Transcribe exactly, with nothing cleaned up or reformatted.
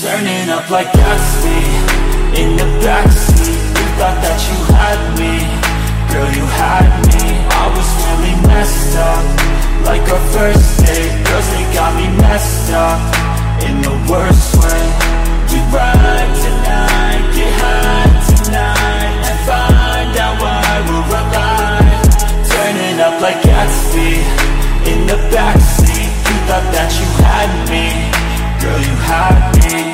Turning up like Gatsby in the backseat. You thought that you had me, girl, you had me. I was really messed up, like our first date. Girls, they got me messed up in the worst way. We ride tonight, get high tonight, and find out why we're alive. Turning up like Gatsby in the backseat. You thought that you had me, girl, you had me.